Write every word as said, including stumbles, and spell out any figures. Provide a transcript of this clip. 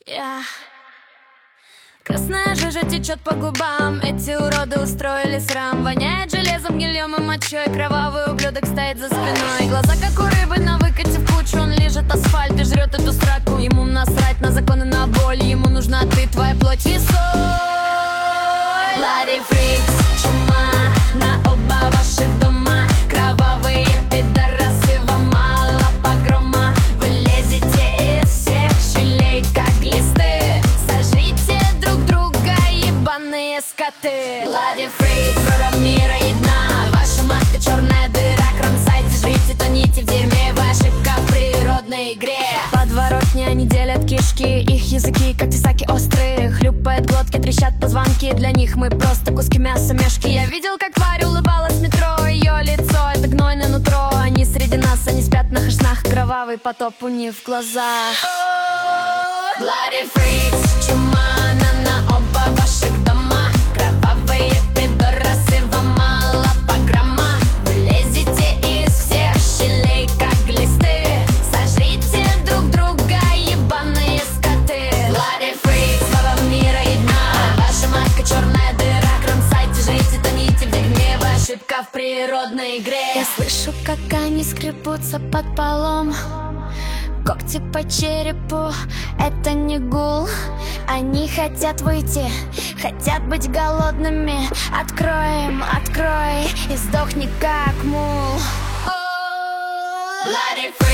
Yeah. Красная жижа течет по губам. Эти уроды устроили срам. Воняет железом, гильем и мочой. Кровавый ублюдок стоит за спиной. Глаза как у рыбы на выкате в кучу. Он лежит асфальт и жрет эту сраку. Ему насрать на законы, на боль. Ему нужна ты, твоя плоть и соль. Bloody freaks, чума на оба ваших дома. Кровавые пидорасы, вам мало погрома. Вы лезете из всех щелей, как глисты. Сожрите друг друга, ебаные скоты. Bloody freaks, кровь мира една. Ваша матка черная дыра. Кромсайте, жрите, тоните в дерьме. Вы ошибка в природной игре. Подворотни, они делят кишки. Их языки, как тесаки острые. Хлюпают глотки, трещат позвонки. Для них мы просто куски мяса, мешки. Я видел, как тварь улыбалась в метро. Ее лицо — это гнойное нутро. Они среди нас, они спят на хэшнах. Кровавый потоп у них в глазах. Bloody freaks, чума на, на оба ваших дома. Кровавые пидорасы, вам мало пограмма. Вы лезете из всех щелей, как глисты. Сожрите друг друга, ебаные скоты. Bloody freaks, слава мира една. Ваша матка черная дыра. Кромсайте, жрите, тоните в дерьме. Вы ошибка в природной игре. Я слышу, как они скребутся под полом. Когти по черепу, это не гул. Они хотят выйти, хотят быть голодными. Откроем, открой и сдохни как мул. Bloody freaks.